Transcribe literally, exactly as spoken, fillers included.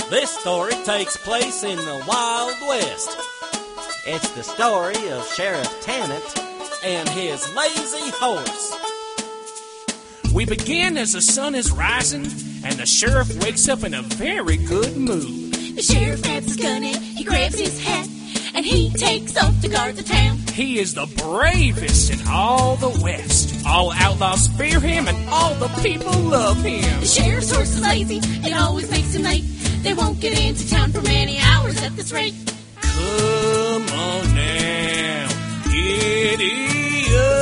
This story takes place in the Wild West. It's the story of Sheriff Tannant and his lazy horse. We begin as the sun is rising, and the sheriff wakes up in a very good mood. The sheriff grabs his gun and he grabs his hat, and he takes off to guard the town. He is the bravest in all the West. All outlaws fear him, and all the people love him. The sheriff's horse is lazy, it always makes him late. They won't get into town for many hours at this rate. Come on now, giddy up.